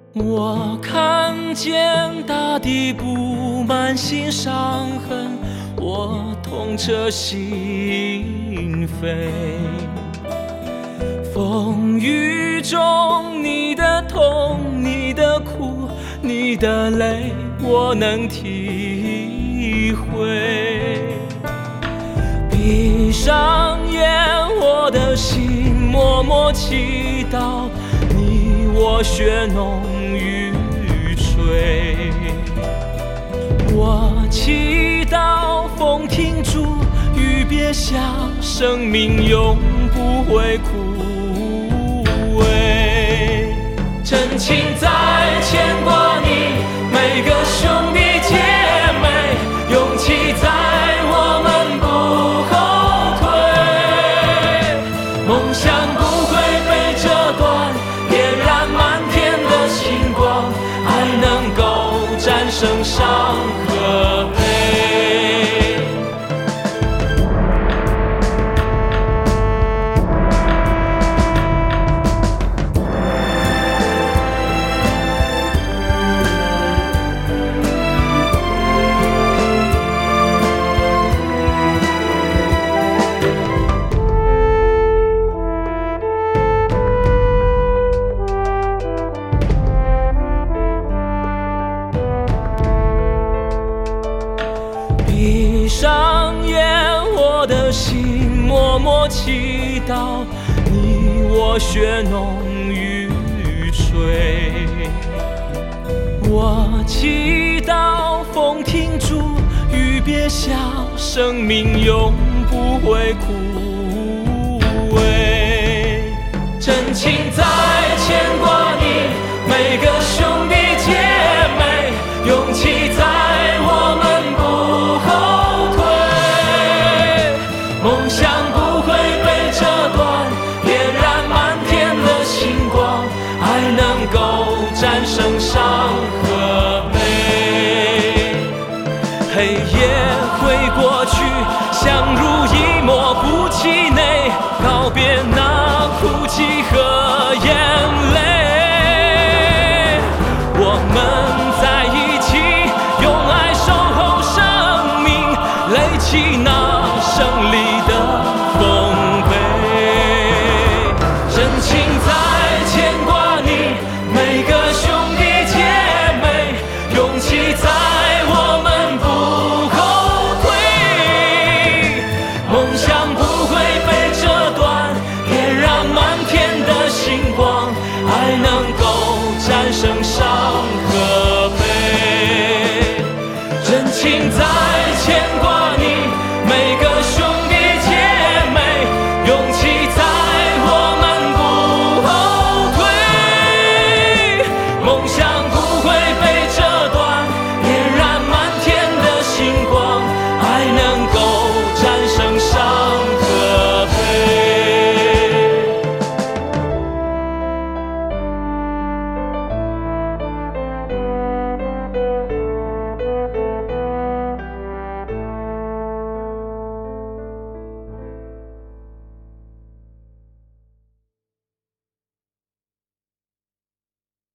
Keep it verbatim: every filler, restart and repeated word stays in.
我看见大地布满新伤痕，我痛彻心扉。风雨中你的痛，你的苦，你的泪，我能体会。闭上眼，我的心默默祈祷，你我血浓于水。我祈祷风停住，雨别下，生命永不会枯萎。真情在牵挂你，每个兄弟姐妹，勇气在我们不后退。梦想不会被折断，点燃满天的星光，爱能够战胜伤和悲。闭上眼，我的心默默祈祷，你我血浓于水。我祈祷风停住，雨别下，生命永不会枯萎。真情在牵挂你，每个兄弟姐妹，勇气在我们不后退。梦想不会被折断，点燃满天的星光，爱能够战胜伤和悲。黑夜会过去，相濡以沫不气馁，告别那哭泣和